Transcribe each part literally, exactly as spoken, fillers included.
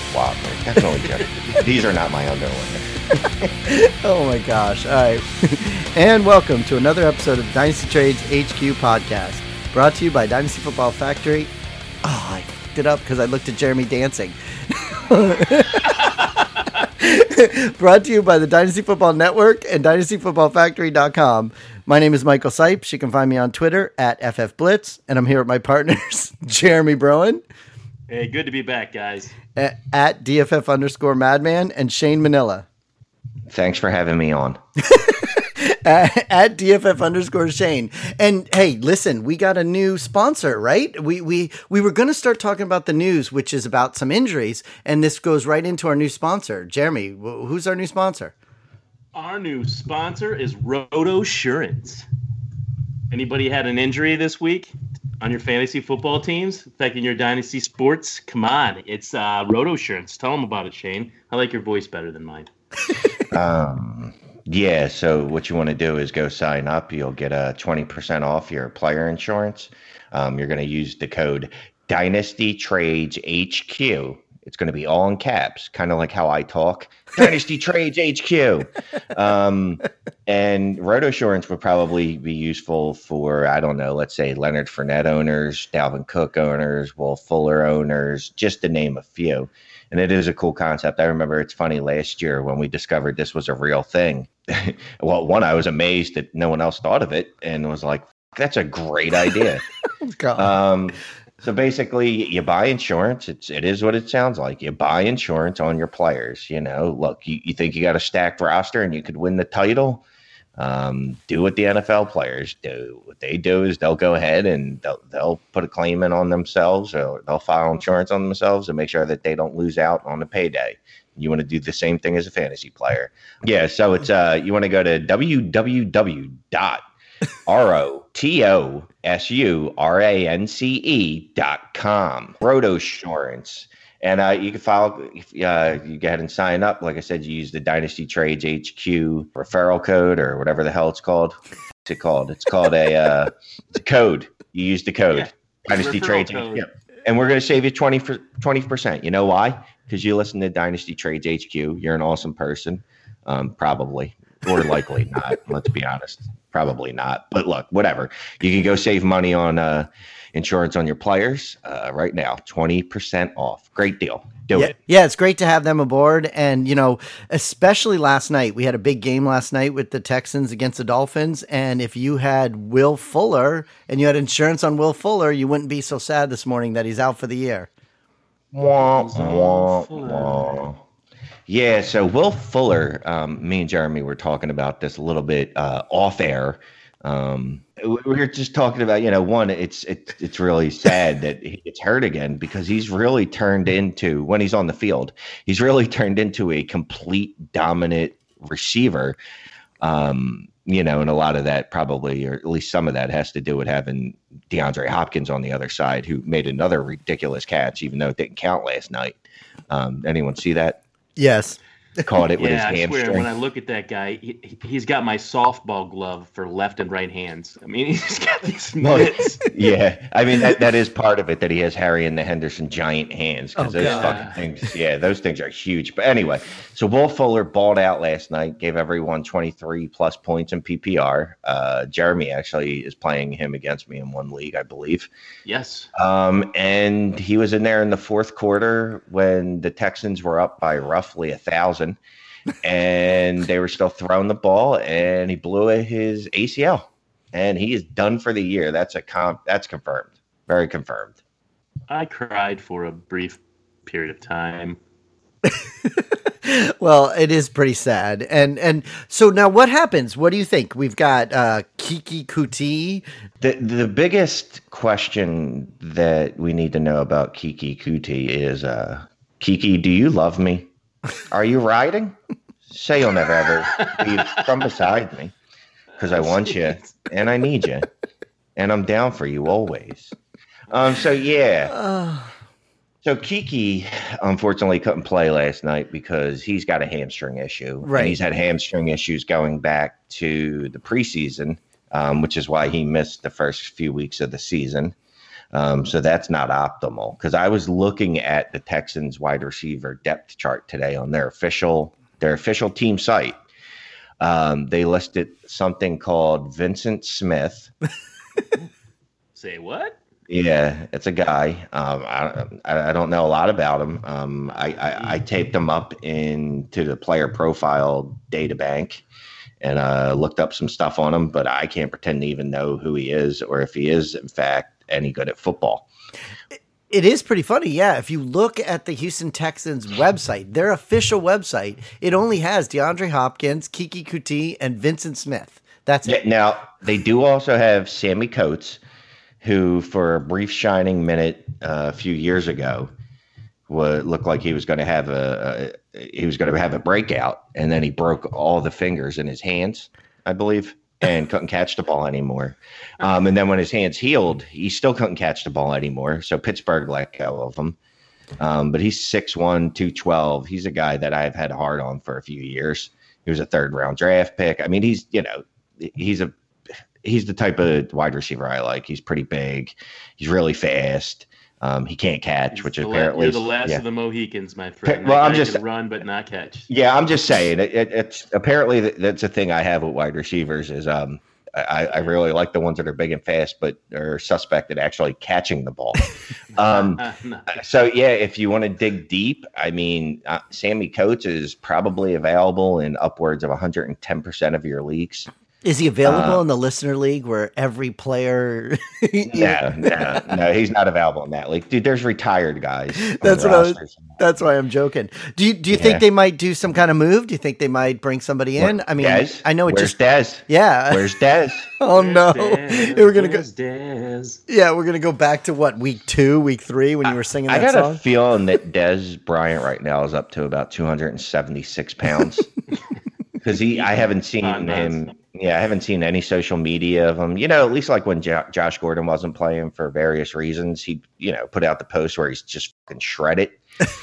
Wadler. Definitely Jeff. These are not my underwear. Oh my gosh. All right. And welcome to another episode of Dynasty Trades H Q podcast, brought to you by Dynasty Football Factory. Oh, I fucked it up because I looked at Jeremy dancing. Brought to you by the Dynasty Football Network and dynasty football factory dot com. My name is Michael Sipes. You can find me on Twitter at F F Blitz, and I'm here with my partners, Jeremy Broen. Hey, good to be back, guys. At, at D F F underscore Madman, and Shane Manila. Thanks for having me on. at, at D F F underscore Shane. And hey, listen, we got a new sponsor, right? We we we were going to start talking about the news, which is about some injuries, and this goes right into our new sponsor. Jeremy, who's our new sponsor? Our new sponsor is RotoSurance. Anybody had an injury this week on your fantasy football teams affecting your dynasty sports? Come on, it's uh, RotoSurance. Tell them about it, Shane. I like your voice better than mine. um, yeah, so what you want to do is go sign up. You'll get a twenty percent off your player insurance. Um, you're going to use the code Dynasty Trades H Q. It's going to be all in caps, kind of like how I talk. Dynasty Trades H Q. Um, and RotoSurance would probably be useful for, I don't know, let's say Leonard Fournette owners, Dalvin Cook owners, Will Fuller owners, just to name a few. And it is a cool concept. I remember it's funny last year when we discovered this was a real thing. Well, one, I was amazed that no one else thought of it and was like, that's a great idea. God. Um, so basically, you buy insurance. It's it is what it sounds like. You buy insurance on your players. You know, look, you, you think you got a stacked roster and you could win the title. Um, do what the N F L players do. What they do is they'll go ahead and they'll, they'll put a claim in on themselves, or they'll file insurance on themselves and make sure that they don't lose out on the payday. You want to do the same thing as a fantasy player. Yeah, so it's uh, you want to go to w w w dot R O T O S U R A N C E dot com. RotoSurance. And uh, you can file, uh, you go ahead and sign up. Like I said, you use the Dynasty Trades H Q referral code or whatever the hell it's called. What's it called? It's called a, uh, it's a code. You use the code. Yeah. Dynasty Trades H Q. And we're going to save you twenty percent. You know why? Because you listen to Dynasty Trades H Q. You're an awesome person. Um, probably. Or likely not. Let's be honest. Probably not. But look, whatever. You can go save money on uh, insurance on your players uh, right now. twenty percent off. Great deal. Do yeah, it. Yeah, it's great to have them aboard. And, you know, especially last night, we had a big game last night with the Texans against the Dolphins. And if you had Will Fuller and you had insurance on Will Fuller, you wouldn't be so sad this morning that he's out for the year. Wah, wah, wah. Yeah, so Will Fuller, um, me and Jeremy were talking about this a little bit uh, off air. Um, we were just talking about, you know, one, it's it, it's really sad that it's hurt again because he's really turned into, when he's on the field, he's really turned into a complete dominant receiver. Um, you know, and a lot of that probably, or at least some of that has to do with having DeAndre Hopkins on the other side, who made another ridiculous catch, even though it didn't count last night. Um, anyone see that? Yes. Caught it with yeah, his hamstring. I swear, when I look at that guy, he, he's got my softball glove for left and right hands. I mean, he's got these mitts. Yeah, I mean, that, that is part of it, that he has Harry and the Henderson giant hands, because oh, those God. fucking things, yeah, those things are huge. But anyway, so Will Fuller balled out last night, gave everyone twenty-three plus points in P P R. Uh, Jeremy actually is playing him against me in one league, I believe. Yes. Um, and he was in there in the fourth quarter when the Texans were up by roughly a thousand. And they were still throwing the ball, and he blew his A C L, and he is done for the year. That's a comp. That's confirmed. Very confirmed. I cried for a brief period of time. Well, it is pretty sad. And and so now what happens? What do you think? We've got uh, Keke Coutee. The the biggest question that we need to know about Keke Coutee is, uh, Keke, do you love me? Are you riding? Say you'll never ever leave from beside me, because I want you and I need you, and I'm down for you always. Um. So yeah. So Keke, unfortunately, couldn't play last night because he's got a hamstring issue. Right. And he's had hamstring issues going back to the preseason, um, which is why he missed the first few weeks of the season. Um, so that's not optimal because I was looking at the Texans wide receiver depth chart today on their official their official team site. Um, they listed something called Vincent Smith. Say what? Yeah, it's a guy. Um, I, I don't know a lot about him. Um, I, I, I taped him up into the player profile data bank and uh, looked up some stuff on him, but I can't pretend to even know who he is or if he is, in fact, any good at football. It is pretty funny. Yeah. If you look at the Houston Texans website, their official website, it only has DeAndre Hopkins, Kiki Kuti, and Vincent Smith. That's it. Now, they do also have Sammy Coates, who for a brief shining minute uh, a few years ago would look like he was going to have a, a he was going to have a breakout, and then he broke all the fingers in his hands, I believe, and couldn't catch the ball anymore. Um, and then when his hands healed, he still couldn't catch the ball anymore. So Pittsburgh let go of him. Um, but he's six one, two twelve. He's a guy that I've had hard on for a few years. He was a third round draft pick. I mean, he's, you know, he's a he's the type of wide receiver I like. He's pretty big. He's really fast. Um, he can't catch, He's which the apparently you're the last yeah. of the Mohicans, my friend. Well, That I'm guy just can run but not catch. Yeah, I'm just saying. It, it, it's apparently that's a thing I have with wide receivers is um I, I really like the ones that are big and fast, but are suspect at actually catching the ball. Um, No. so yeah, if you want to dig deep, I mean, uh, Sammy Coates is probably available in upwards of one hundred ten percent of your leagues. Is he available Uh, in the listener league where every player? No, no, no, he's not available in that league, dude. There's retired guys. on That's the what I was, rosters. that's why I'm joking. Do you do you Yeah. think they might do some kind of move? Do you think they might bring somebody in? I mean, Dez? I know it Where's just Dez? yeah. Where's Dez? Oh no, Dez, we're gonna go. Dez, Dez. Yeah, we're gonna go back to what week two, week three when you were singing I that got song. a feeling that Dez Bryant right now is up to about two hundred seventy-six pounds because he. I haven't seen Oh, nice. him. Yeah, I haven't seen any social media of him. You know, at least like when jo- Josh Gordon wasn't playing for various reasons, he you know put out the post where he's just fucking shredded.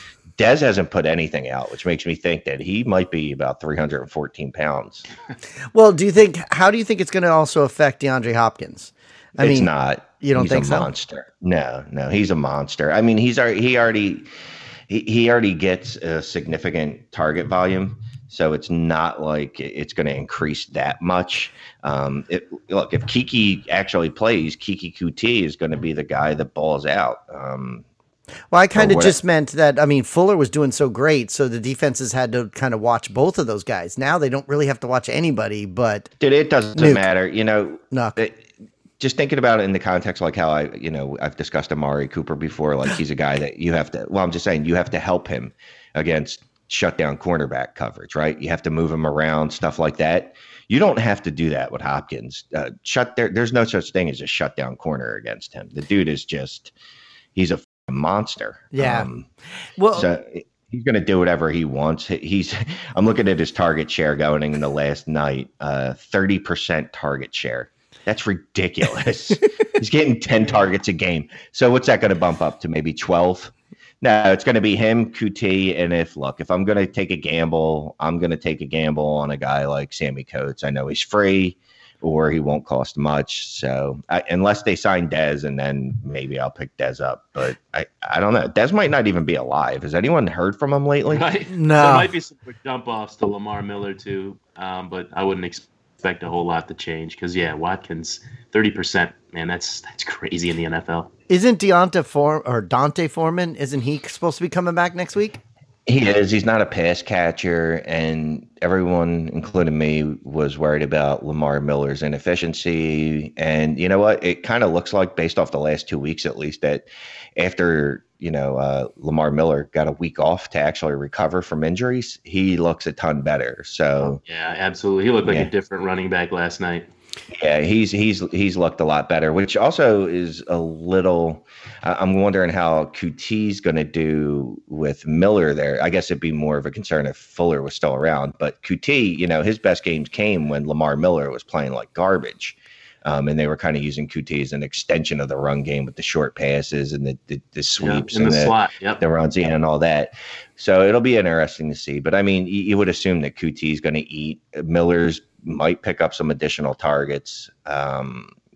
Dez hasn't put anything out, which makes me think that he might be about three hundred fourteen pounds. Well, do you think? How do you think it's going to also affect DeAndre Hopkins? I it's mean, not. you don't he's think a so? monster. No, no, he's a monster. I mean, he's already he already he, he already gets a significant target volume, so it's not like it's going to increase that much. Um, it, look, if Kiki actually plays, Kiki Kuti is going to be the guy that balls out. Um, Well, I kind Or of what- just meant that, I mean, Fuller was doing so great, so the defenses had to kind of watch both of those guys. Now they don't really have to watch anybody, but dude, it doesn't Nuke. matter. You know, no. it- just thinking about it in the context like how I, you know, I've discussed Amari Cooper before. Like he's a guy that you have to. Well, I'm just saying you have to help him against shutdown cornerback coverage, right? You have to move him around, stuff like that. You don't have to do that with Hopkins. Uh, shut there. There's no such thing as a shutdown corner against him. The dude is just, he's a monster. Yeah. Um, Well, so he's going to do whatever he wants. He's. I'm looking at his target share going in the last night. Uh, thirty percent target share. That's ridiculous. He's getting ten targets a game. So what's that going to bump up to? Maybe twelve? No, it's going to be him, Kuti, and if look, if I'm going to take a gamble, I'm going to take a gamble on a guy like Sammy Coates. I know he's free, or he won't cost much. So I, unless they sign Dez, and then maybe I'll pick Dez up. But I, I don't know. Dez might not even be alive. Has anyone heard from him lately? Right? No. There might be some quick dump offs to Lamar Miller too, um, but I wouldn't expect a whole lot to change because yeah, Watkins thirty percent, man, that's that's crazy in the N F L. isn't Deonta Form or Dante Foreman? Isn't he supposed to be coming back next week? He is. He's not a pass catcher, and everyone, including me, was worried about Lamar Miller's inefficiency. And you know what? It kind of looks like, based off the last two weeks at least, that after you know uh, Lamar Miller got a week off to actually recover from injuries, he looks a ton better. So Yeah, absolutely. He looked like Yeah. a different running back last night. yeah, he's he's he's looked a lot better, which also is a little. I- I'm wondering how Kuti's going to do with Miller there. I guess it'd be more of a concern if Fuller was still around. But Kuti, you know, his best games came when Lamar Miller was playing like garbage, um, and they were kind of using Kuti as an extension of the run game with the short passes and the the, the Yeah, sweeps in and the, the, slot. Yep. the runs in and all that. So it'll be interesting to see. But I mean, you, you would assume that Kuti is going to eat. Miller's might pick up some additional targets. Um,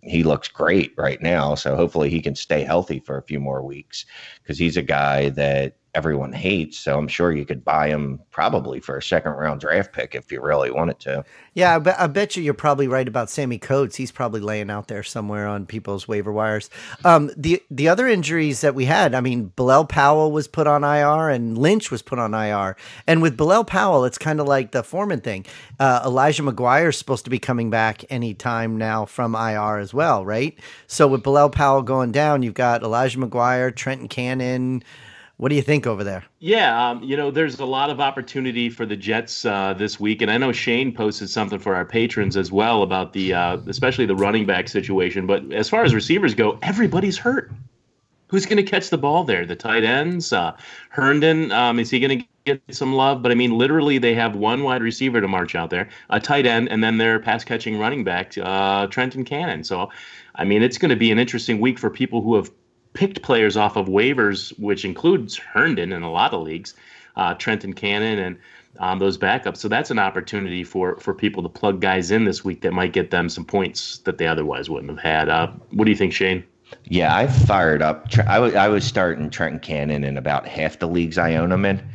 he looks great right now. So hopefully he can stay healthy for a few more weeks, because he's a guy that everyone hates. So I'm sure you could buy him probably for a second round draft pick if you really wanted to. Yeah, I, be- I bet you you're probably right about Sammy Coates. He's probably laying out there somewhere on people's waiver wires. Um, the the other injuries that we had, I mean, Bilal Powell was put on I R and Lynch was put on I R. And with Bilal Powell, it's kind of like the Foreman thing. Uh, Elijah McGuire is supposed to be coming back anytime now from I R as well, right? So with Bilal Powell going down, you've got Elijah McGuire, Trenton Cannon. What do you think over there? Yeah, um, you know, there's a lot of opportunity for the Jets uh, this week, and I know Shane posted something for our patrons as well about the, uh, especially the running back situation. But as far as receivers go, everybody's hurt. Who's going to catch the ball there? The tight ends, uh, Herndon. Um, is he going to get some love? But I mean, literally, they have one wide receiver to march out there, a tight end, and then their pass catching running back, uh, Trenton Cannon. So, I mean, it's going to be an interesting week for people who have picked players off of waivers, which includes Herndon in a lot of leagues, uh, Trenton Cannon, and um, those backups. So that's an opportunity for for people to plug guys in this week that might get them some points that they otherwise wouldn't have had. Uh, what do you think, Shane? Yeah, I fired up. I was I was starting Trenton Cannon in about half the leagues I own him in,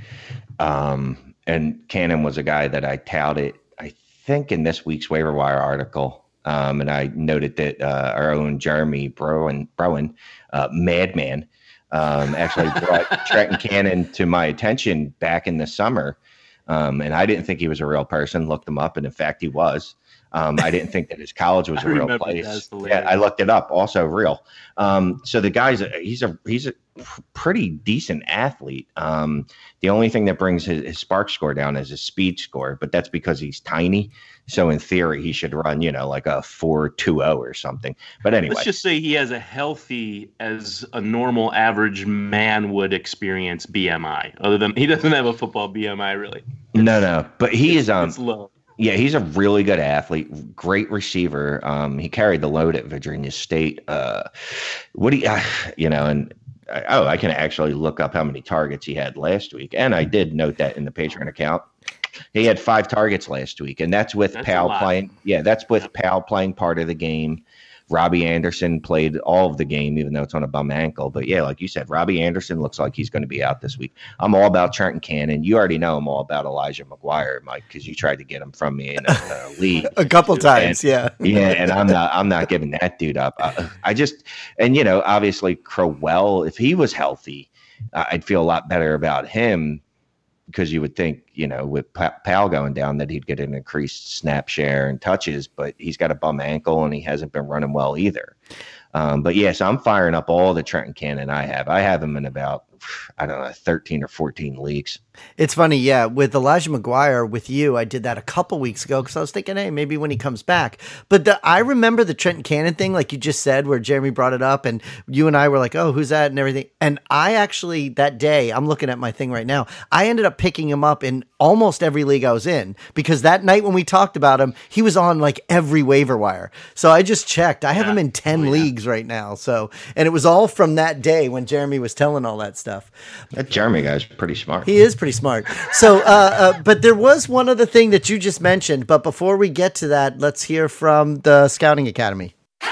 um, and Cannon was a guy that I touted, I think, in this week's waiver wire article. Um, and I noted that uh, our own Jeremy Browen, Browen uh, Madman, um, actually brought Trenton Cannon to my attention back in the summer. Um, and I didn't think he was a real person. Looked him up, and in fact, he was. Um, I didn't think that his college was a real place. Yeah, I looked it up. Also real. Um, so the guy's a, he's a he's a pretty decent athlete. Um, the only thing that brings his, his spark score down is his speed score, but that's because he's tiny. So in theory, he should run, you know, like a four two oh or something. But anyway, let's just say he has a healthy, as a normal average man would experience B M I. Other than he doesn't have a football B M I, really. It's, no, no, but he is um. It's low. Yeah, he's a really good athlete, great receiver. Um, he carried the load at Virginia State. Uh, what do you, uh, you know, and uh, oh, I can actually look up how many targets he had last week, and I did note that in the Patreon account. He had five targets last week, and that's with that's Powell playing. Yeah, that's with yep. Powell playing part of the game. Robbie Anderson played all of the game, even though it's on a bum ankle. But yeah, like you said, Robbie Anderson looks like he's going to be out this week. I'm all about Trenton Cannon. You already know I'm all about Elijah McGuire, Mike, because you tried to get him from me in a, a league a couple times. And, yeah, yeah, and I'm not, I'm not giving that dude up. I, I just, and you know, obviously Crowell, if he was healthy, I'd feel a lot better about him. Because you would think, you know, with Powell going down that he'd get an increased snap share and touches, but he's got a bum ankle and he hasn't been running well either. Um, but yes, yeah, so I'm firing up all the Trenton Cannon I have. I have him in about, I don't know, thirteen or fourteen leagues. It's funny, yeah. With Elijah McGuire, with you, I did that a couple weeks ago because I was thinking, hey, maybe when he comes back. But the, I remember the Trenton Cannon thing, like you just said, where Jeremy brought it up, and you and I were like, oh, who's that, and everything. And I actually, that day, I'm looking at my thing right now, I ended up picking him up in almost every league I was in, because that night when we talked about him, he was on like every waiver wire. So I just checked. I have yeah. him in ten oh, yeah. leagues right now. So, and it was all from that day when Jeremy was telling all that stuff. That Jeremy guy's pretty smart. He is pretty smart. So, uh, uh, but there was one other thing that you just mentioned. But before we get to that, let's hear from the Scouting Academy.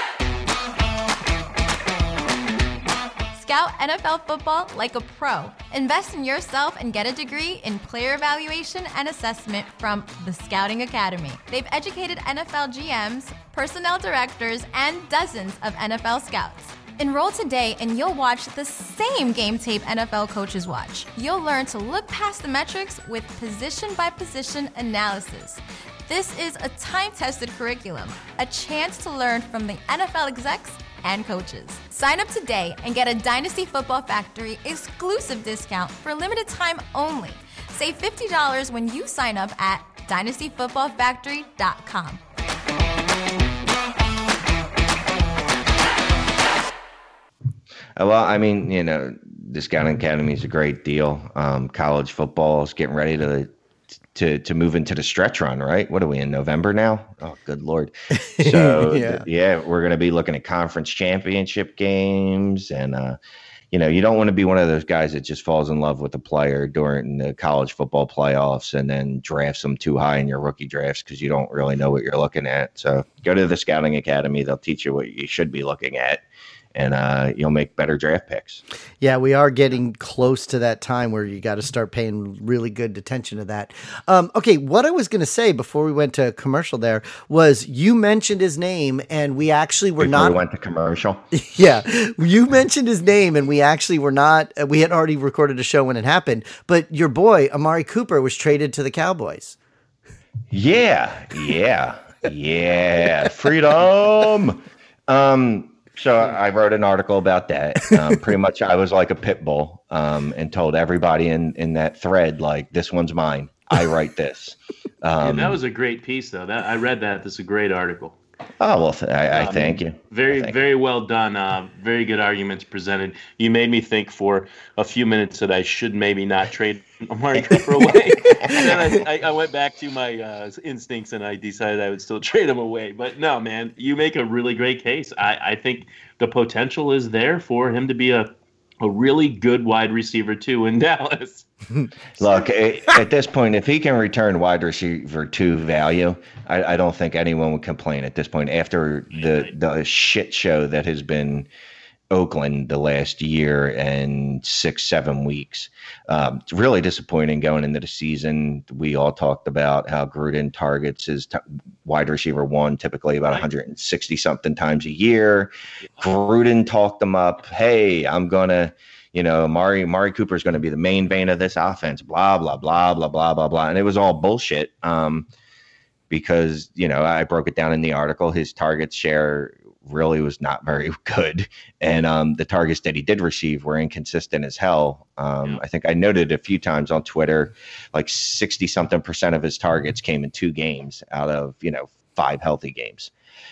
Scout N F L football like a pro. Invest in yourself and get a degree in player evaluation and assessment from the Scouting Academy. They've educated N F L G Ms, personnel directors, and dozens of N F L scouts. Enroll today and you'll watch the same game tape N F L coaches watch. You'll learn to look past the metrics with position-by-position analysis. This is a time-tested curriculum, a chance to learn from the N F L execs and coaches. Sign up today and get a Dynasty Football Factory exclusive discount for a limited time only. Save fifty dollars when you sign up at dynasty football factory dot com. Well, I mean, you know, the Scouting Academy is a great deal. Um, college football is getting ready to to to move into the stretch run, right? What are we in November now? Oh, good Lord. So, yeah, th- yeah we're going to be looking at conference championship games. And, uh, you know, you don't want to be one of those guys that just falls in love with a player during the college football playoffs and then drafts them too high in your rookie drafts because you don't really know what you're looking at. So go to the Scouting Academy. They'll teach you what you should be looking at, and uh, you'll make better draft picks. Yeah, we are getting close to that time where you got to start paying really good attention to that. Um, okay, what I was going to say before we went to commercial there was you mentioned his name, and we actually were Before not. we went to commercial. Yeah, you mentioned his name, and we actually were not. We had already recorded a show when it happened, but your boy Amari Cooper was traded to the Cowboys. Yeah, yeah, yeah. Freedom. Um. So I wrote an article about that. Um, pretty much, I was like a pit bull, um, and told everybody in, in that thread, like, this one's mine. I write this. Um, yeah, that was a great piece, though. That I read that. This is a great article. Oh, well, th- I, I Um, thank you. Very, Thank very well done. Uh, very good arguments presented. You made me think for a few minutes that I should maybe not trade Amari Cooper away. And then I, I, I went back to my uh, instincts and I decided I would still trade him away. But no, man, you make a really great case. I, I think the potential is there for him to be a, a really good wide receiver, too, in Dallas. Look, a- at this point, if he can return wide receiver two value, I, I don't think anyone would complain at this point after the, the shit show that has been Oakland the last year and six, seven weeks. Um, it's really disappointing going into the season. We all talked about how Gruden targets his t- wide receiver one typically about one hundred sixty something times a year. Gruden talked them up. Hey, I'm going to, you know, Amari, Amari Cooper is going to be the main vein of this offense, blah, blah, blah, blah, blah, blah, blah. And it was all bullshit um, because, you know, I broke it down in the article. His target share really was not very good. And um, the targets that he did receive were inconsistent as hell. Um, Yeah. I think I noted a few times on Twitter, like sixty something percent of his targets came in two games out of, you know, five healthy games.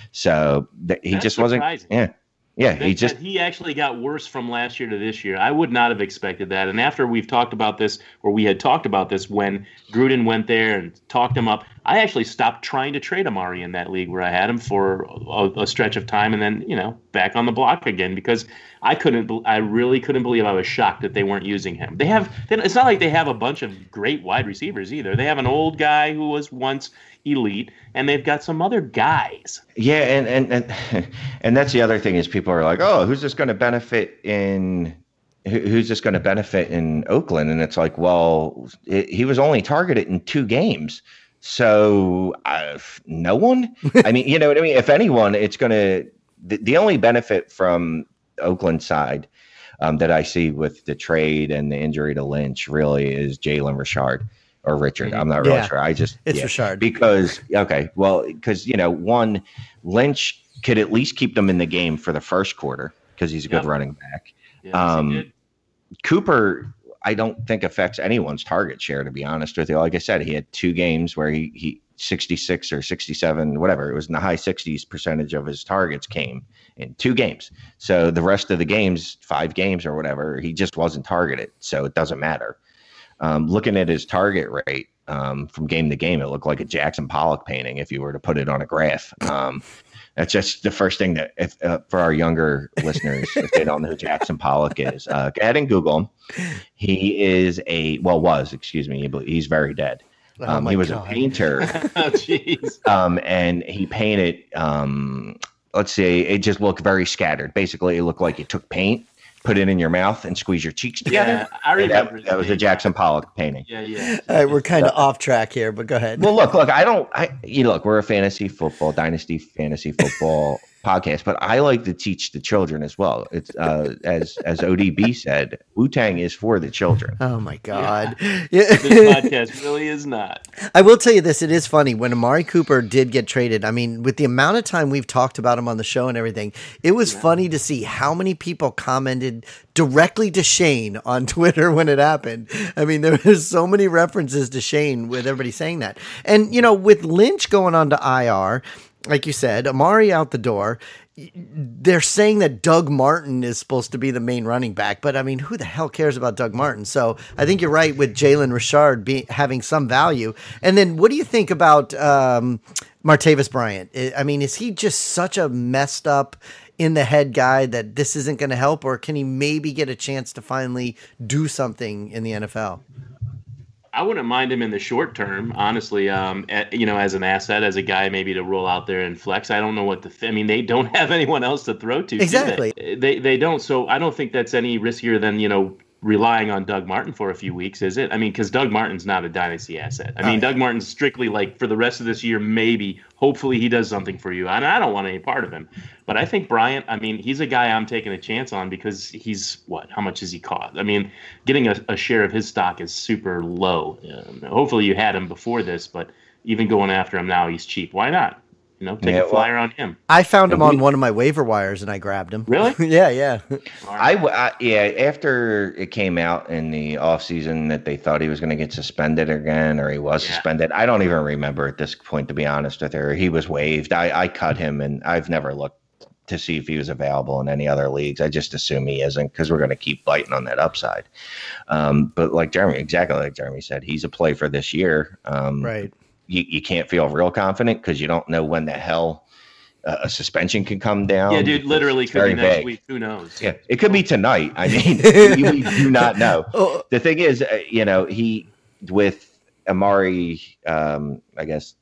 So th- he That's just wasn't, surprising. yeah. Yeah, That- he just that he actually got worse from last year to this year. I would not have expected that. And after we've talked about this, or we had talked about this when Gruden went there and talked him up, I actually stopped trying to trade Amari in that league where I had him for a, a stretch of time, and then, you know, back on the block again because I couldn't. be- I really couldn't believe. I was shocked that they weren't using him. They have. they- It's not like they have a bunch of great wide receivers either. They have an old guy who was once elite, and they've got some other guys. Yeah, and and and, and that's the other thing is people are like, oh, who's this going to benefit in? who- Who's this going to benefit in Oakland? And it's like, well, it, he was only targeted in two games, so uh, no one. I mean, you know what I mean? If anyone, it's going to. The, the only benefit from Oakland side um, that I see with the trade and the injury to Lynch really is Jalen Richard. Or Richard, I'm not really Yeah. sure. I just It's yeah. Richard. because okay, well, because you know, one Lynch could at least keep them in the game for the first quarter because he's a good Yep. running back. Yeah, Um, is he good? Cooper, I don't think affects anyone's target share. To be honest with you, like I said, he had two games where he he sixty-six or sixty-seven, whatever it was, in the high sixties percentage of his targets came in two games. So the rest of the games, five games or whatever, he just wasn't targeted. So it doesn't matter. Um, looking at his target rate um, from game to game, it looked like a Jackson Pollock painting if you were to put it on a graph. Um, that's just the first thing that, if, uh, for our younger listeners, if they don't know who Jackson Pollock is, uh, go ahead and Google him. He is a, well, was, excuse me, he's very dead. Oh Um, my he was God. a painter, Oh, jeez. um, and he painted, um, let's say, it just looked very scattered. Basically, it looked like you took paint, put it in your mouth, and squeeze your cheeks together. Yeah, I And remember. that, that was a Jackson Pollock painting. Yeah, yeah. All right, we're kind of off track here, but go ahead. Well, look, look, I don't, I, you look, we're a fantasy football, dynasty fantasy football podcast, but I like to teach the children as well. It's, uh, as, as O D B said, Wu-Tang is for the children. Oh my God. This Yeah. podcast really is not. I will tell you this, it is funny. When Amari Cooper did get traded, I mean, with the amount of time we've talked about him on the show and everything, it was funny to see how many people commented directly to Shane on Twitter when it happened. I mean, there was so many references to Shane with everybody saying that. And, you know, with Lynch going on to I R, like you said, Amari out the door, they're saying that Doug Martin is supposed to be the main running back, but I mean, who the hell cares about Doug Martin? So I think you're right with Jalen Richard being having some value. And then what do you think about um, Martavis Bryant? I I mean, is he just such a messed up in the head guy that this isn't going to help, or can he maybe get a chance to finally do something in the N F L? I wouldn't mind him in the short term, honestly. Um, at, you know, as an asset, as a guy maybe to roll out there and flex. I don't know what to. Th- I mean, they don't have anyone else to throw to. Exactly. They? they they don't. So I don't think that's any riskier than you know relying on Doug Martin for a few weeks, is it? I mean, because Doug Martin's not a dynasty asset. I mean, oh, yeah. Doug Martin's strictly like for the rest of this year, maybe. Hopefully, he does something for you. And I don't want any part of him. But I think Bryant, I mean, he's a guy I'm taking a chance on because he's what? How much has he cost? I mean, getting a, a share of his stock is super low. Um, hopefully, you had him before this, but even going after him now, he's cheap. Why not? You know, take yeah, a flyer well, on him. I found him on one of my waiver wires and I grabbed him. Really? yeah, yeah. I, I yeah. After it came out in the offseason that they thought he was going to get suspended again, or he was yeah. suspended. I don't even remember at this point, to be honest with you. He was waived. I, I cut him, and I've never looked to see if he was available in any other leagues. I just assume he isn't because we're going to keep biting on that upside. Um, but like Jeremy, exactly like Jeremy said, he's a play for this year. Um, right. You, you can't feel real confident because you don't know when the hell uh, a suspension can come down. Yeah, dude, literally could be next vague. week. Who knows? Yeah, it could be tonight. I mean, we, we do not know. Oh. The thing is, uh, you know, he with Amari, um, I guess,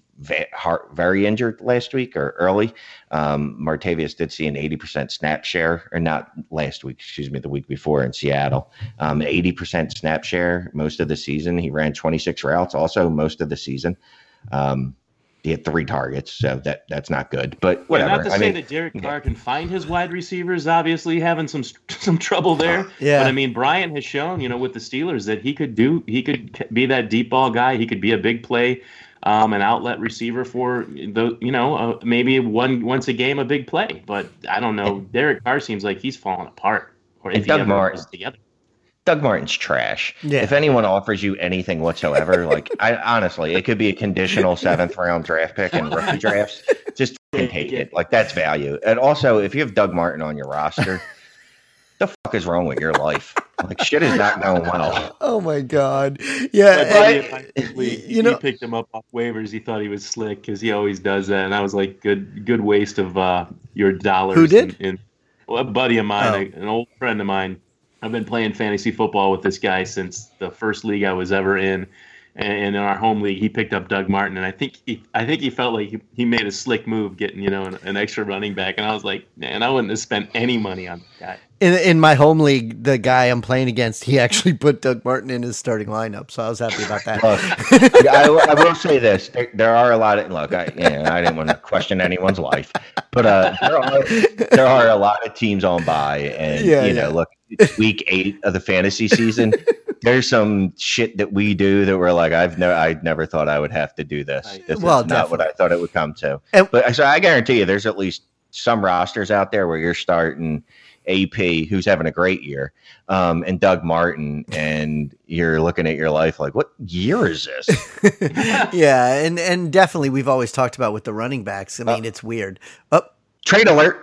very injured last week or early. Um, Martavius did see an eighty percent snap share, or not last week, excuse me, the week before in Seattle. Um, eighty percent snap share most of the season. He ran twenty-six routes also most of the season. Um, he had three targets, so that that's not good. But whatever. Yeah, not to I say mean, that Derek Carr yeah. can find his wide receivers, obviously having some some trouble there. Yeah. But I mean, Bryant has shown, you know, with the Steelers that he could do, he could be that deep ball guy. He could be a big play. Um, an outlet receiver for the, you know, uh, maybe one once a game, a big play. But I don't know. Derek Carr seems like he's falling apart. Or if Doug he Martin, together. Doug Martin's trash. Yeah. If anyone offers you anything whatsoever, like I honestly, it could be a conditional seventh round draft pick in rookie drafts. Just fucking take it. Like that's value. And also, if you have Doug Martin on your roster, the fuck is wrong with your life? Like shit is not going well. Oh my god! Yeah, I, you he, know, he picked him up off waivers. He thought he was slick because he always does that, and I was like, good, good waste of uh, your dollars. Who did? In, in, well, a buddy of mine, oh. a, an old friend of mine. I've been playing fantasy football with this guy since the first league I was ever in. And in our home league, he picked up Doug Martin, and I think he, I think he felt like he, he made a slick move, getting you know an, an extra running back. And I was like, man, I wouldn't have spent any money on that guy. In in my home league, the guy I'm playing against, he actually put Doug Martin in his starting lineup, so I was happy about that. Look, I, I will say this: there, there are a lot of look. I, you know, I didn't want to question anyone's life, but uh, there are there are a lot of teams on bye, and yeah, you yeah. know, look, it's week eight of the fantasy season. There's some shit that we do that we're like, I've never, I never thought I would have to do this. This well, is not definitely. what I thought it would come to. And, but so I guarantee you, there's at least some rosters out there where you're starting A P, who's having a great year, um, and Doug Martin, and you're looking at your life like, what year is this? yeah, and and definitely we've always talked about with the running backs. I mean, uh, it's weird. Oh, trade alert.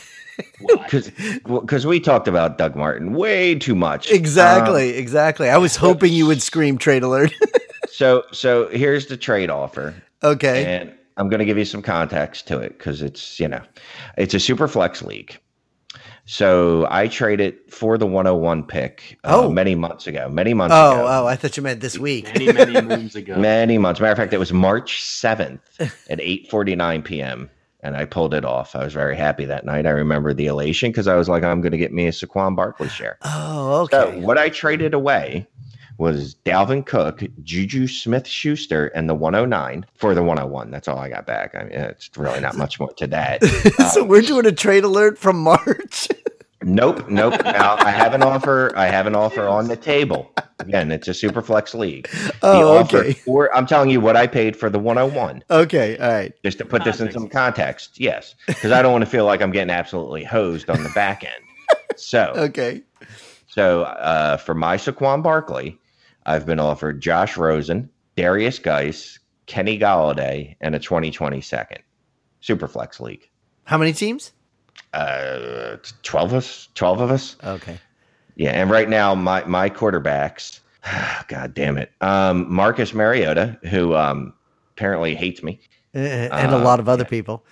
Because we talked about Doug Martin way too much. Exactly, um, exactly. I was hoping you would scream trade alert. so, so here's the trade offer. Okay. And I'm going to give you some context to it because it's, you know, it's a super flex league. So I traded for the one oh one pick uh, oh. many months ago. Many months oh, ago. Oh, I thought you meant this week. Many, many moons ago. Many months. Matter of fact, it was March seventh at eight forty-nine p.m. And I pulled it off. I was very happy that night. I remember the elation because I was like, I'm going to get me a Saquon Barkley share. Oh, okay. So what I traded away was Dalvin Cook, Juju Smith-Schuster, and the one oh nine for the one oh one. That's all I got back. I mean, it's really not much more to that. so um, we're doing a trade alert from March. Nope, nope. Now, I have an offer. I have an offer on the table. Again, it's a super flex league. Oh, okay. For, I'm telling you what I paid for the one oh one. Okay, all right. Just to put context. This in some context, yes, because I don't want to feel like I'm getting absolutely hosed on the back end. So, okay. So uh, for my Saquon Barkley, I've been offered Josh Rosen, Darius Geis, Kenny Galladay, and a twenty twenty second. Super flex league. How many teams? Uh, twelve of us. Twelve of us. Okay. Yeah, and right now my my quarterbacks. God damn it, um, Marcus Mariota, who um, apparently hates me, and uh, a lot of other yeah. people.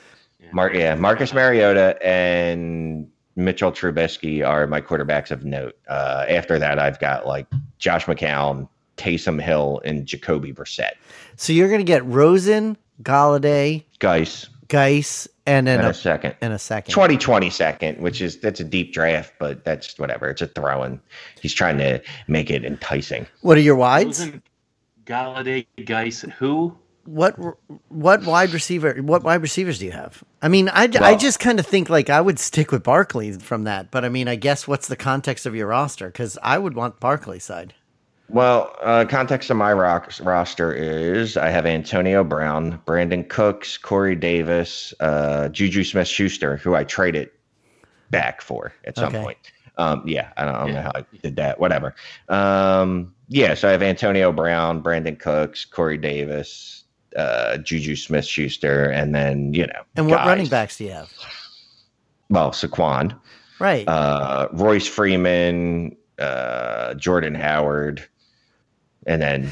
Yeah. Mar- yeah, Marcus Mariota and Mitchell Trubisky are my quarterbacks of note. Uh, after that, I've got like Josh McCown, Taysom Hill, and Jacoby Brissett. So you're going to get Rosen, Galladay, Geis, Geis, and then and a, a second. and a second. twenty twenty second, which is that's a deep draft, but that's whatever. It's a throw-in. He's trying to make it enticing. What are your wides? Rosen, Galladay, Geis, who? What what wide receiver? What wide receivers do you have? I mean, I, Well, I just kind of think like I would stick with Barkley from that, but I mean, I guess what's the context of your roster? Because I would want Barkley side. Well, uh, context of my rock, roster is I have Antonio Brown, Brandon Cooks, Corey Davis, uh, Juju Smith-Schuster, who I traded back for at some Okay. point. Um, yeah, I don't, I don't Yeah. know how I did that. Whatever. Um, yeah, so I have Antonio Brown, Brandon Cooks, Corey Davis, uh, Juju Smith-Schuster, and then, you know. And what guys. running backs do you have? Well, Saquon, Right. uh, Royce Freeman, uh, Jordan Howard, and then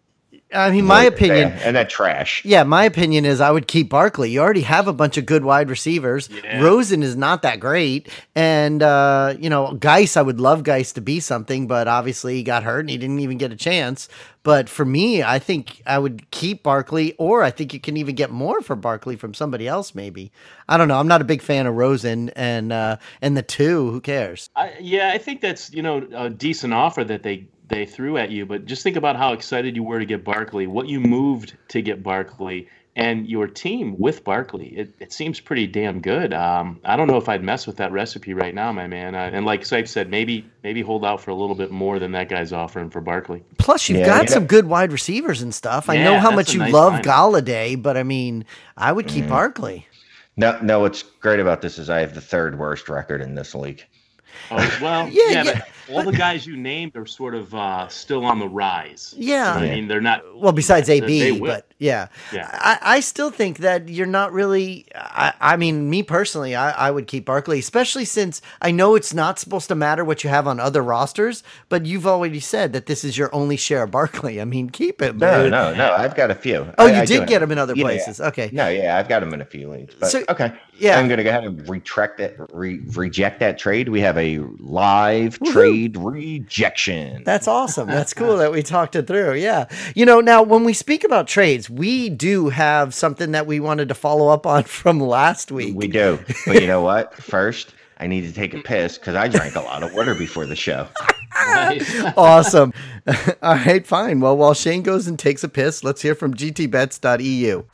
I mean, my opinion. and then trash. Yeah, my opinion is I would keep Barkley. You already have a bunch of good wide receivers. Yeah. Rosen is not that great. And, uh, you know, Geis, I would love Geis to be something, but obviously he got hurt and he didn't even get a chance. But for me, I think I would keep Barkley, or I think you can even get more for Barkley from somebody else, maybe. I don't know. I'm not a big fan of Rosen and, uh, and the two. Who cares? I, yeah, I think that's, you know, a decent offer that they they threw at you, but just think about how excited you were to get Barkley, what you moved to get Barkley, and your team with Barkley. It, it seems pretty damn good. Um, I don't know if I'd mess with that recipe right now, my man. Uh, and like Sipe said, maybe maybe hold out for a little bit more than that guy's offering for Barkley. Plus, you've Yeah, got yeah. some good wide receivers and stuff. I Yeah, know how that's much a you nice love line. Galladay, but I mean, I would Mm-hmm. keep Barkley. No, no. What's great about this is I have the third worst record in this league. Oh, well, Yeah, yeah, yeah, but all the guys you named are sort of uh, still on the rise. Yeah. You know what I mean, they're not. Well, besides A they- B, they will. but yeah, Yeah. I, I still think that you're not really. I, I mean, me personally, I, I would keep Barkley, especially since I know it's not supposed to matter what you have on other rosters, but you've already said that this is your only share of Barkley. I mean, keep him. No, dude. no, no. I've got a few. Oh, I- you I do did get have- him in other Yeah, places. Okay. No, yeah, I've got him in a few leagues. But So- okay, yeah. I'm gonna go ahead and retract that, re- reject that trade. We have a live trade rejection. That's awesome. That's cool that we talked it through. Yeah. You know, now when we speak about trades, we do have something that we wanted to follow up on from last week. We do, but you know what? First, I need to take a piss because I drank a lot of water before the show. Nice. Awesome. All right, fine. Well, while Shane goes and takes a piss, let's hear from g t bets dot e u.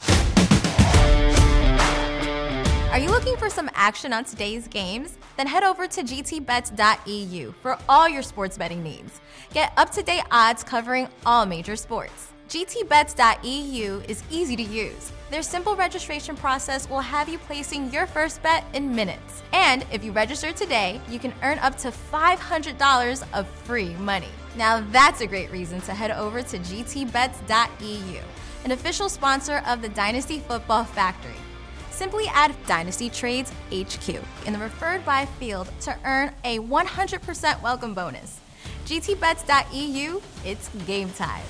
Are you looking for some action on today's games? Then head over to g t bets dot e u for all your sports betting needs. Get up-to-date odds covering all major sports. g t bets dot e u is easy to use. Their simple registration process will have you placing your first bet in minutes. And if you register today, you can earn up to five hundred dollars of free money. Now that's a great reason to head over to g t bets dot e u, an official sponsor of the Dynasty Football Factory. Simply add Dynasty Trades H Q in the referred by field to earn a one hundred percent welcome bonus. g t bets dot e u, it's game time.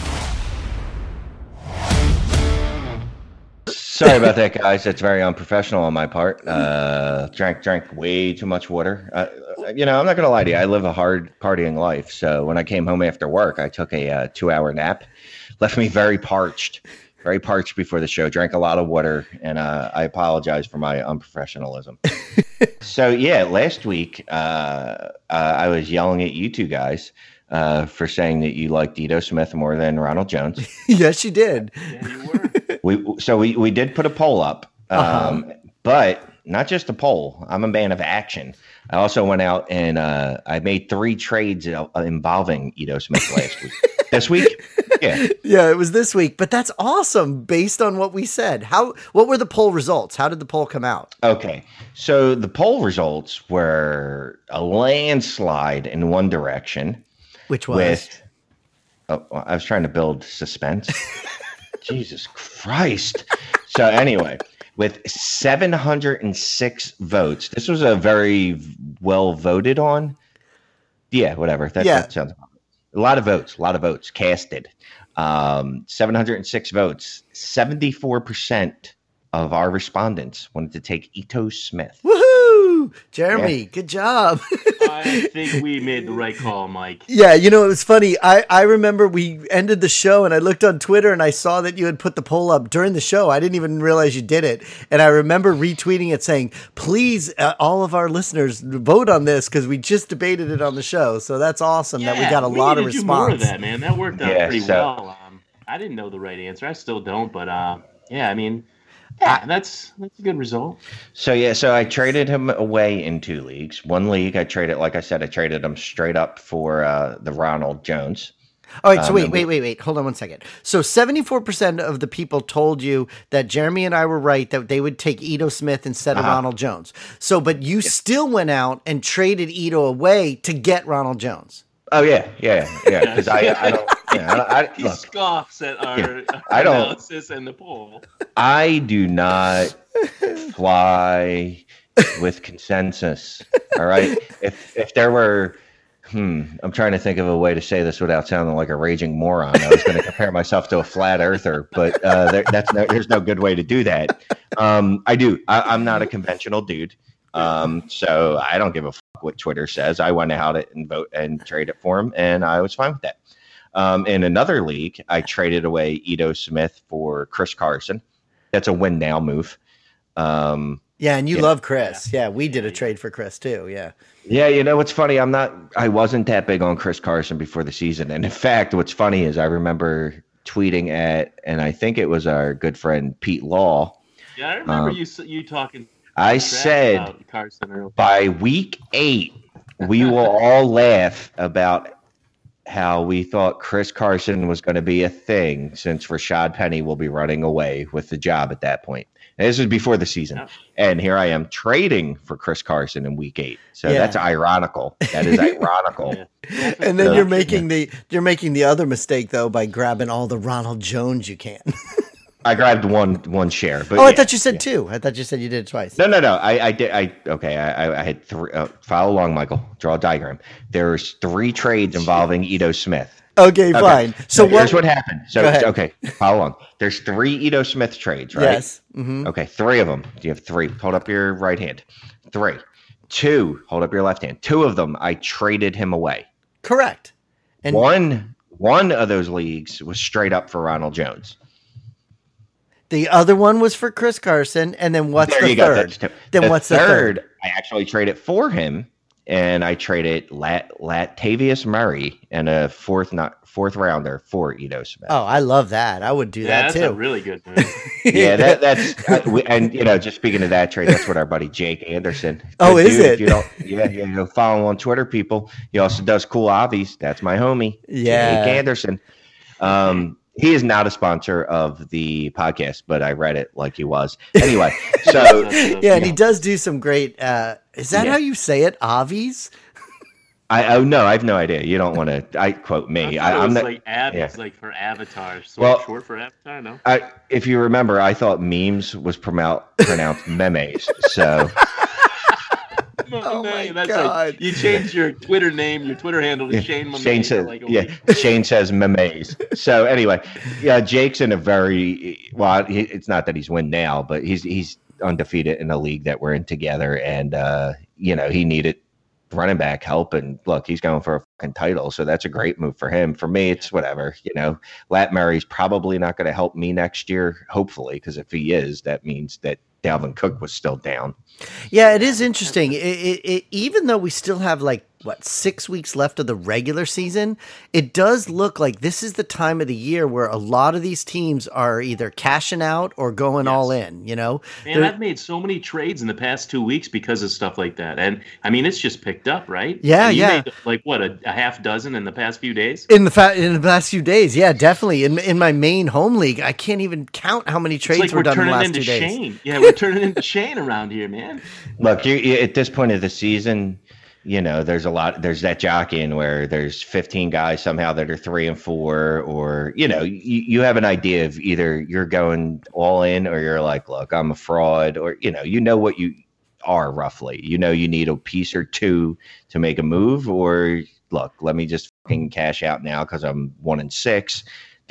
Sorry about that, guys. That's very unprofessional on my part. Uh, drank drank way too much water. Uh, you know, I'm not gonna lie to you. I live a hard partying life. So when I came home after work, I took a uh, two hour nap. Left me very parched, very parched before the show. Drank a lot of water, and uh, I apologize for my unprofessionalism. So yeah, last week uh, uh, I was yelling at you two guys uh, for saying that you liked Ito Smith more than Ronald Jones. Yes, you did. Yeah, you were. We so we, we did put a poll up, um, Uh-huh. but not just a poll. I'm a man of action. I also went out and uh, I made three trades uh, involving Ito Smith last week. This week, yeah. Yeah, it was this week, but that's awesome based on what we said. How what were the poll results? How did the poll come out? Okay, so the poll results were a landslide in one direction. Which was With, oh, I was trying to build suspense. Jesus Christ. So anyway, with seven hundred six votes, this was a very well voted on. Yeah, whatever. That, Yeah. that sounds a lot of votes, a lot of votes casted. Um, seven hundred six votes, seventy-four percent of our respondents wanted to take Ito Smith. Woohoo! Jeremy, yeah. Good job. I think we made the right call, Mike. Yeah, you know, it was funny. I, I remember we ended the show and I looked on Twitter and I saw that you had put the poll up during the show. I didn't even realize you did it. And I remember retweeting it saying, please, uh, all of our listeners, vote on this because we just debated it on the show. So that's awesome yeah, that we got a we lot of response. More of that, man. That worked out yeah, pretty so, well. Um, I didn't know the right answer. I still don't. But, uh, yeah, I mean... Yeah, that's that's a good result. So yeah, so I traded him away in two leagues. One league, I traded, like I said, I traded him straight up for uh, the Ronald Jones. All right, so um, wait, wait, wait, wait. Hold on one second. So seventy-four percent of the people told you that Jeremy and I were right, that they would take Ito Smith instead of uh-huh. Ronald Jones. So, but you yeah. still went out and traded Ito away to get Ronald Jones. Oh, yeah, yeah, yeah, because I, I don't... Yeah, I don't I, he look, scoffs at our, yeah, our I don't, analysis and the poll. I do not fly with consensus. All right. If if there were, hmm, I'm trying to think of a way to say this without sounding like a raging moron. I was going to compare myself to a flat earther, but uh, there, that's no, there's no good way to do that. Um, I do. I, I'm not a conventional dude. Um, so I don't give a fuck what Twitter says. I went out it and vote and trade it for him, and I was fine with that. Um, in another league, I traded away Ito Smith for Chris Carson. That's a win now move. Um, yeah, and you love know. Chris. Yeah, we did a trade for Chris too. Yeah. Yeah, you know what's funny? I'm not. I wasn't that big on Chris Carson before the season, and in fact, what's funny is I remember tweeting at, and I think it was our good friend Pete Law. Yeah, I remember um, you you talking. I said Carson by week eight, we will all laugh about how we thought Chris Carson was going to be a thing since Rashad Penny will be running away with the job at that point. And this was before the season. Yeah. And here I am trading for Chris Carson in week eight. So yeah. that's ironical. That is ironical. Yeah. And then you're making the you're making the other mistake though by grabbing all the Ronald Jones you can. I grabbed one one share. But oh, yeah, I thought you said yeah. two. I thought you said you did it twice. No, no, no. I, I did. I okay. I, I had three. Uh, follow along, Michael. Draw a diagram. There's three trades involving Ito Smith. Okay, okay. Fine. So, so what, here's what happened. So okay, follow along. There's three Ito Smith trades, right? Yes. Mm-hmm. Okay, three of them. You have three. Hold up your right hand. Three. Two. Hold up your left hand. Two of them, I traded him away. Correct. And one one of those leagues was straight up for Ronald Jones. The other one was for Chris Carson, and then what's there the third? Then the what's third, the third? I actually traded for him, and I traded Lat Latavius Murray and a fourth not fourth rounder for Ito Smith. Oh, I love that. I would do yeah, that that's too. That's a really good move. yeah, that, that's uh, we, and you know, just speaking of that trade, that's what our buddy Jake Anderson. Good oh, is dude, it? If you don't, yeah, yeah, you know, follow him on Twitter, people. He also does cool obbies. That's my homie, yeah, Jake Anderson. Um. He is not a sponsor of the podcast, but I read it like he was. Anyway, so yeah, and he does do some great. Uh, is that yeah. how you say it? Avies? I oh no, I have no idea. You don't want to. I quote me. I, I I'm not like ab, yeah. It's like for Avatar. So well, short for Avatar. No. I, if you remember, I thought memes was promout, pronounced memes. So. Oh my That's God! Like, you changed your Twitter name, your Twitter handle to yeah. Shane Mame. Shane says, like yeah. Shane says memes. So anyway, yeah, Jake's in a very well. He, it's not that he's win now, but he's he's undefeated in the league that we're in together, and uh, you know he needed running back help, and look, he's going for a fucking title, so that's a great move for him. For me, it's whatever. You know, Lat Murray's probably not going to help me next year, hopefully, because if he is, that means that Dalvin Cook was still down. Yeah, it is interesting. It, it, it, even though we still have like what six weeks left of the regular season, it does look like this is the time of the year where a lot of these teams are either cashing out or going yes. all in. You know, man, They're, I've made so many trades in the past two weeks because of stuff like that, and I mean it's just picked up, right? Yeah, you yeah. Made, like what a, a half dozen in the past few days. In the fa- in the past few days, yeah, definitely. In in my main home league, I can't even count how many trades like were we're done in the last into two days. Shane. Yeah, we're turning into Shane around here, man. Look, you, you, at this point of the season, you know, there's a lot, there's that jockeying where there's fifteen guys somehow that are three and four, or, you know, you, you have an idea of either you're going all in or you're like, look, I'm a fraud, or, you know, you know what you are roughly, you know, you need a piece or two to make a move, or look, let me just fucking cash out now because I'm one and six.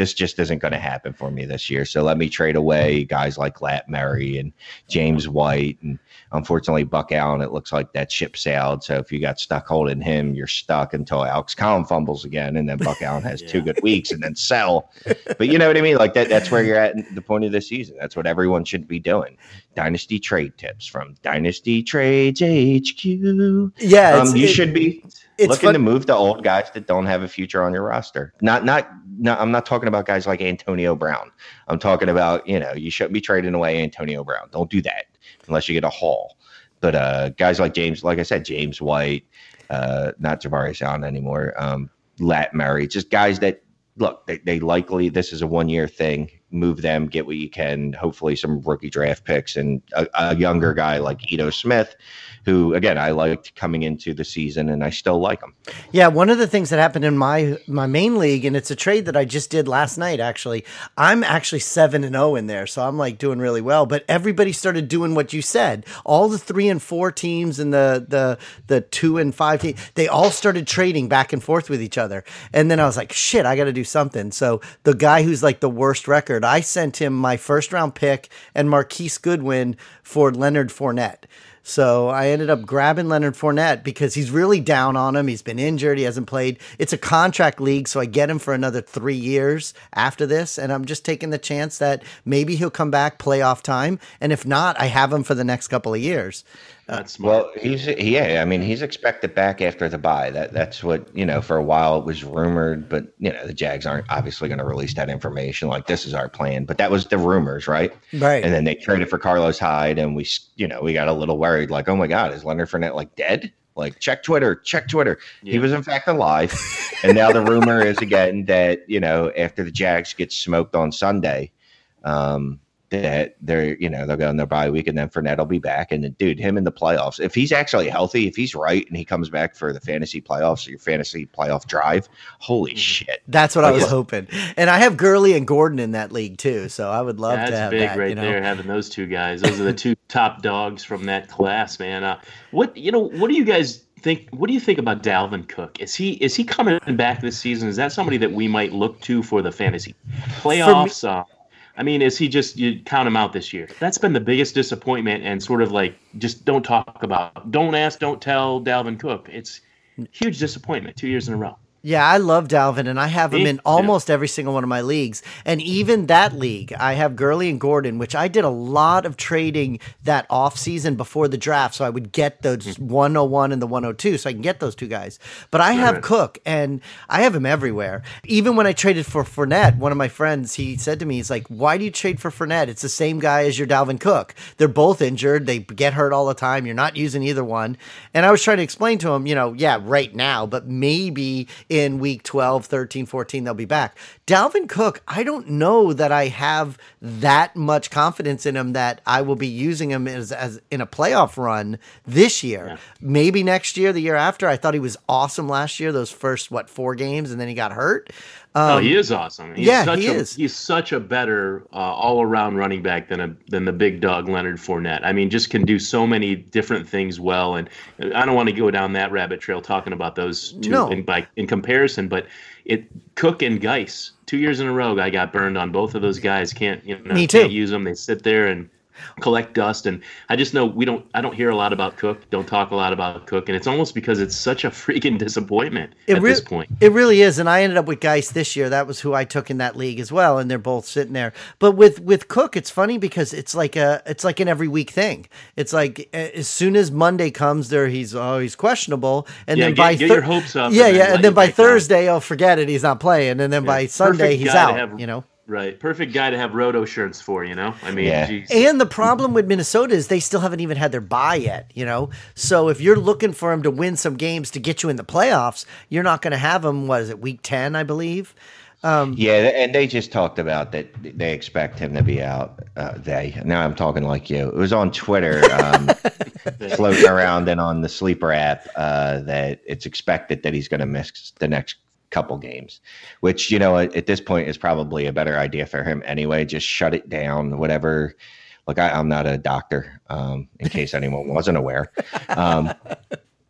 this just isn't going to happen for me this year. So let me trade away guys like Lat Murray and James White. And unfortunately, Buck Allen, it looks like that ship sailed. So if you got stuck holding him, you're stuck until Alex Collins fumbles again. And then Buck Allen has yeah. two good weeks and then sell. But you know what I mean? Like that, that's where you're at in the point of the season. That's what everyone should be doing. Dynasty trade tips from Dynasty Trades H Q. Yeah. Um, you it, should be looking fun- to move the old guys that don't have a future on your roster. Not, not, not, I'm not talking about guys like Antonio Brown. I'm talking about, you know, you shouldn't be trading away Antonio Brown. Don't do that unless you get a haul. But uh, guys like James, like I said, James White, uh, not Javaris Allen anymore, um, Lat Murray, just guys that, look, they, they likely, this is a one-year thing. Move them, get what you can, hopefully some rookie draft picks and a, a younger guy like Ito Smith, who, again, I liked coming into the season and I still like him. Yeah, one of the things that happened in my my main league, and it's a trade that I just did last night, actually. I'm actually seven and oh in there, so I'm like doing really well. But everybody started doing what you said. All the three and four teams and the the the two and five teams, they all started trading back and forth with each other. And then I was like, shit, I got to do something. So the guy who's like the worst record, I sent him my first round pick and Marquise Goodwin for Leonard Fournette. So I ended up grabbing Leonard Fournette because he's really down on him. He's been injured. He hasn't played. It's a contract league, so I get him for another three years after this. And I'm just taking the chance that maybe he'll come back playoff time. And if not, I have him for the next couple of years. That's smart. Well, he's yeah. I mean, he's expected back after the bye. That that's what you know. For a while, it was rumored, but you know, the Jags aren't obviously going to release that information. Like this is our plan, but that was the rumors, right? Right. And then they traded for Carlos Hyde, and we, you know, we got a little worried. Like, oh my God, is Leonard Fournette like dead? Like, check Twitter, check Twitter. Yeah. He was in fact alive, and now the rumor is again that you know after the Jags get smoked on Sunday. Um, that they're, you know, they'll go on their bye week and then Fournette will be back. And then, dude, him in the playoffs, if he's actually healthy, if he's right and he comes back for the fantasy playoffs, or your fantasy playoff drive, holy shit. That's what like, I was hoping. And I have Gurley and Gordon in that league too. So I would love That's to have big that. right you know? there, having those two guys. Those are the two top dogs from that class, man. Uh, what, you know, what do you guys think? What do you think about Dalvin Cook? Is he, is he coming back this season? Is that somebody that we might look to for the fantasy playoffs? Uh, I mean, is he just, you count him out this year? That's been the biggest disappointment and sort of like, just don't talk about, don't ask, don't tell Dalvin Cook. It's huge disappointment two years in a row. Yeah, I love Dalvin, and I have him Me in too. almost every single one of my leagues. And even that league, I have Gurley and Gordon, which I did a lot of trading that offseason before the draft, so I would get those one oh one and the one oh two, so I can get those two guys. But I have Right. Cook, and I have him everywhere. Even when I traded for Fournette, one of my friends, he said to me, he's like, why do you trade for Fournette? It's the same guy as your Dalvin Cook. They're both injured. They get hurt all the time. You're not using either one. And I was trying to explain to him, you know, yeah, right now, but maybe in week twelve, thirteen, fourteen, they'll be back. Dalvin Cook, I don't know that I have that much confidence in him that I will be using him as, as in a playoff run this year. Yeah. Maybe next year, the year after. I thought he was awesome last year, those first, what, four games, and then he got hurt. Um, oh, he is awesome. He's yeah, such he a, is. He's such a better uh, all-around running back than a than the big dog Leonard Fournette. I mean, just can do so many different things well. And I don't want to go down that rabbit trail talking about those two No. in, by, in comparison, but it Cook and Geis, two years in a row, I got burned on both of those guys. Can't you know? Me too. Can't use them. They sit there and collect dust, and I just know we don't. I don't hear a lot about Cook. Don't talk a lot about Cook, and it's almost because it's such a freaking disappointment It at re- this point. It really is, and I ended up with Geis this year. That was who I took in that league as well, and they're both sitting there. But with with Cook, it's funny because it's like a it's like an every week thing. It's like as soon as Monday comes, there he's oh he's questionable, and Yeah, then get- by get your hopes up Yeah, and then yeah, let and then you by back down. Thursday, oh forget it, he's not playing, and then by Sunday Perfect he's guy to out. have- You know. Right. Perfect guy to have roto shirts for, you know? I mean, Yeah. geez. And the problem with Minnesota is they still haven't even had their bye yet, you know? So if you're looking for them to win some games to get you in the playoffs, you're not going to have them, what is it, week ten, I believe? Um, Yeah, and they just talked about that they expect him to be out. Uh, they now I'm talking like you. It was on Twitter, um, floating around and on the Sleeper app uh, that it's expected that he's going to miss the next couple games, which, you know, at, at this point is probably a better idea for him anyway. Just shut it down, whatever. Look, I, I'm not a doctor, um, in case anyone wasn't aware. Um,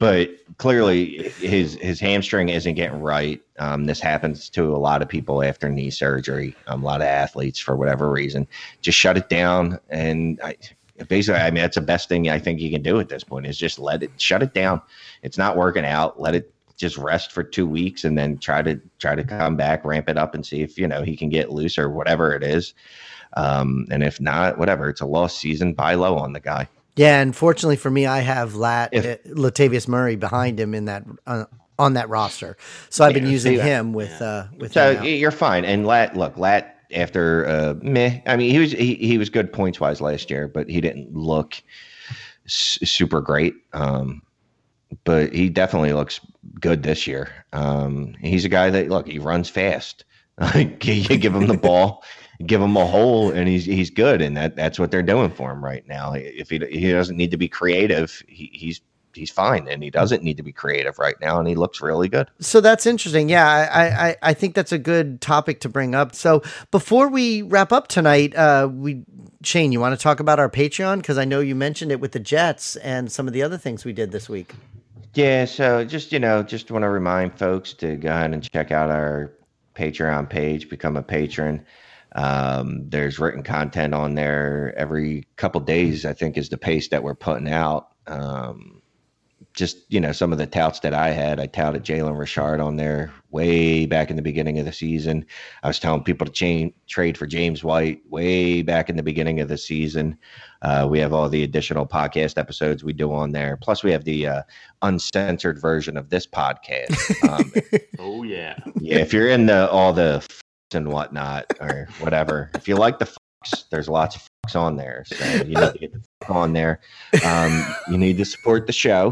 but clearly his his hamstring isn't getting right. Um, this happens to a lot of people after knee surgery. Um, a lot of athletes, for whatever reason, just shut it down. And I, basically, I mean, that's the best thing I think you can do at this point is just let it shut it down. It's not working out. Let it just rest for two weeks and then try to try to come back, ramp it up, and see if you know he can get loose or whatever it is. Um, and if not, whatever, it's a lost season. Buy low on the guy. Yeah, unfortunately for me, I have Lat If- uh, Latavius Murray behind him in that uh, on that roster, so I've been Yeah, using see that. him with uh, with. So him out. you're fine. And Lat, look, Lat after uh, meh. I mean, he was he, he was good points wise last year, but he didn't look s- super great. Um, but he definitely looks good this year. Um, he's a guy that look he runs fast. Like you give him the ball, give him a hole, and he's he's good. And that that's what they're doing for him right now. If he he doesn't need to be creative, he, he's he's fine, and he doesn't need to be creative right now, and he looks really good. So that's interesting. Yeah, I, I, I think that's a good topic to bring up. So before we wrap up tonight, uh, we Shane, you want to talk about our Patreon? Because I know you mentioned it with the Jets and some of the other things we did this week. Yeah, so just, you know, just want to remind folks to go ahead and check out our Patreon page, become a patron. Um, there's written content on there every couple days, I think is the pace that we're putting out. Um, just, you know, some of the touts that I had, I touted Jalen Richard on there way back in the beginning of the season. I was telling people to chain, trade for James White way back in the beginning of the season. Uh, we have all the additional podcast episodes we do on there. Plus, we have the uh, uncensored version of this podcast. Um, Oh yeah. yeah, if you're into all the f- and whatnot or whatever, if you like the fucks, there's lots of fucks on there. So you need to get the fuck on there. Um, you need to support the show.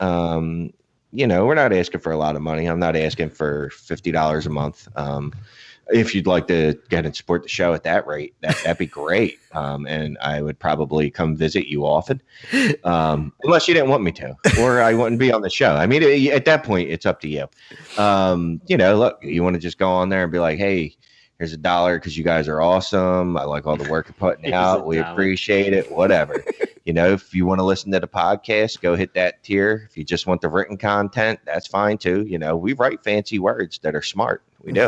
Um, you know, we're not asking for a lot of money. I'm not asking for fifty dollars a month. Um, if you'd like to get and support the show at that rate, that, that'd be great. Um, and I would probably come visit you often, um, unless you didn't want me to, or I wouldn't be on the show. I mean, it, at that point, it's up to you. Um, you know, look, you want to just go on there and be like, hey, here's a dollar because you guys are awesome. I like all the work you're putting Here's out. a We dollar. appreciate it. Whatever. You know, if you want to listen to the podcast, go hit that tier. If you just want the written content, that's fine too. You know, we write fancy words that are smart. We do.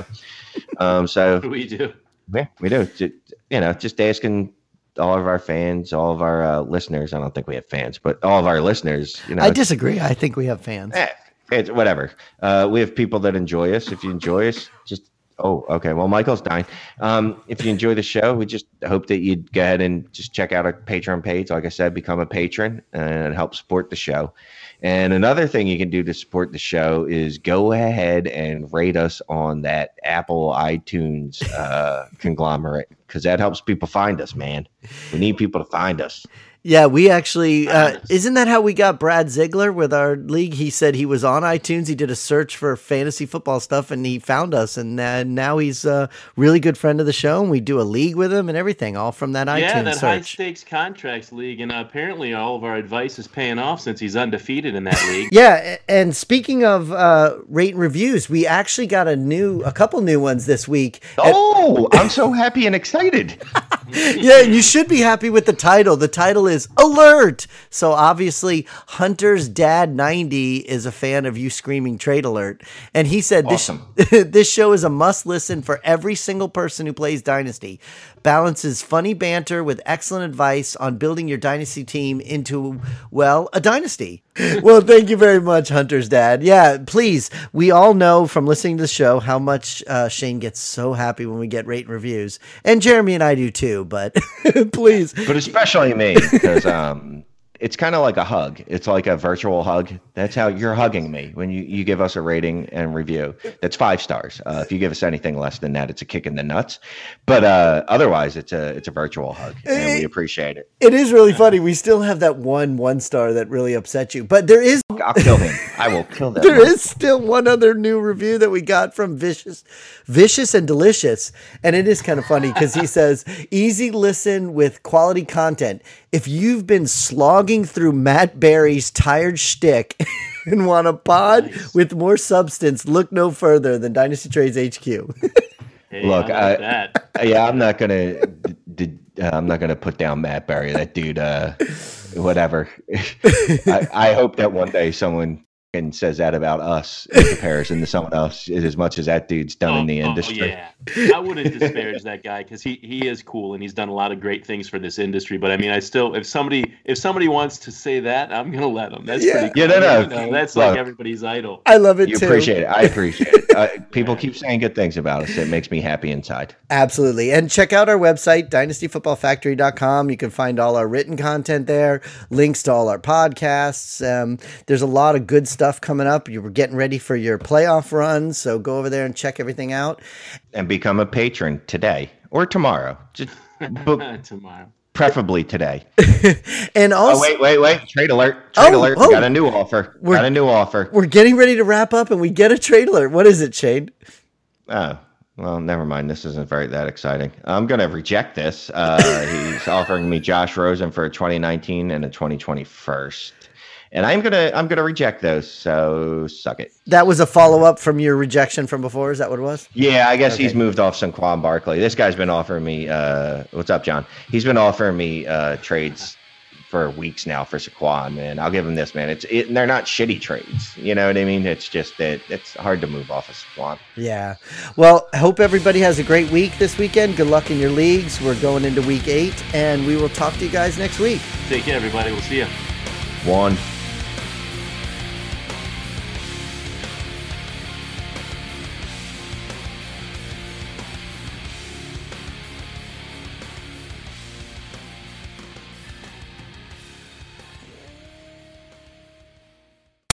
Um, so We do. yeah, we do. Ju- You know, just asking all of our fans, all of our uh, listeners. I don't think we have fans, but all of our listeners. You know, I disagree. I think we have fans. eh, it's whatever. Uh, we have people that enjoy us. If you enjoy us, just oh, okay. Well, Michael's dying. Um, if you enjoy the show, we just hope that you'd go ahead and just check out our Patreon page. Like I said, become a patron and help support the show. And another thing you can do to support the show is go ahead and rate us on that Apple iTunes uh, conglomerate, because that helps people find us, man. We need people to find us. Yeah, we actually, uh, Nice. isn't that how we got Brad Ziegler with our league? He said he was on iTunes. He did a search for fantasy football stuff and he found us. And uh, now he's a really good friend of the show. And we do a league with him and everything, all from that Yeah, iTunes that high search. stakes contracts league, and uh, apparently all of our advice is paying off since he's undefeated in that league. Yeah, a- and speaking of uh, rate and reviews, we actually got a new, a couple new ones this week. Oh, I'm so happy and excited. Yeah, and you should be happy with the title. The title is Alert. So obviously, Hunter's dad ninety is a fan of you screaming trade alert, and he said this Awesome. this show is a must listen for every single person who plays Dynasty. Balances funny banter with excellent advice on building your Dynasty team into, well, a dynasty. Well, thank you very much, Hunter's dad. Yeah, please. We all know from listening to the show how much uh, Shane gets so happy when we get rate and reviews, and Jeremy and I do too. But please, But especially me, because um, it's kind of like a hug. It's like a virtual hug. That's how you're hugging me when you, you give us a rating and review. That's five stars. Uh, if you give us anything less than that, it's a kick in the nuts. But uh, otherwise, it's a it's a virtual hug, and we appreciate it. it is really funny. We still have that one one star that really upset you, but there is I'll kill him. I will kill that. there one. is still one other new review that we got from Vicious, Vicious and Delicious, and it is kind of funny because he says, "Easy listen with quality content. If you've been slogging through Matt Berry's tired shtick and want a pod Nice. with more substance, look no further than Dynasty Trades H Q." Hey, Look, I like I- that. Yeah, I'm not gonna. D- d- uh, I'm not gonna put down Matt Barry. That dude. Uh, whatever. I, I hope that one day someone fucking says that about us in comparison to someone else as much as that dude's done oh, in the oh, industry. Yeah, I wouldn't disparage that guy because he, he is cool and he's done a lot of great things for this industry. But I mean, I still, if somebody if somebody wants to say that, I'm gonna let them. That's Yeah. pretty cool. Yeah, no, no. You know, that's Look, like everybody's idol. I love it You too. appreciate it. I appreciate it. Uh, people keep saying good things about us. It makes me happy inside. Absolutely. And check out our website, dynasty football factory dot com. You can find all our written content there, links to all our podcasts. Um, there's a lot of good stuff coming up. You were getting ready for your playoff run, so go over there and check everything out. And become a patron today or tomorrow. Just, but Tomorrow. preferably today. And also, Oh, wait, wait, wait. Trade alert. Trade Oh, alert. oh. Got a new offer. We're- Got a new offer. we're getting ready to wrap up and we get a trade alert. What is it, Shane? Oh, well, never mind. This isn't very that exciting. I'm going to reject this. Uh, he's offering me Josh Rosen for a twenty nineteen and a twenty twenty first. And I'm going to I'm going to reject those. So suck it. That was a follow-up from your rejection from before. Is that what it was? Yeah, I guess Okay. he's moved off Saquon Barkley. This guy's been offering me uh, what's up, John? He's been offering me uh, trades for weeks now for Saquon, and I'll give him this, man. It's it, they're not shitty trades. You know what I mean? It's just that it's hard to move off of Saquon. Yeah. Well, I hope everybody has a great week this weekend. Good luck in your leagues. We're going into week eight, and we will talk to you guys next week. Take care, everybody. We'll see you. One.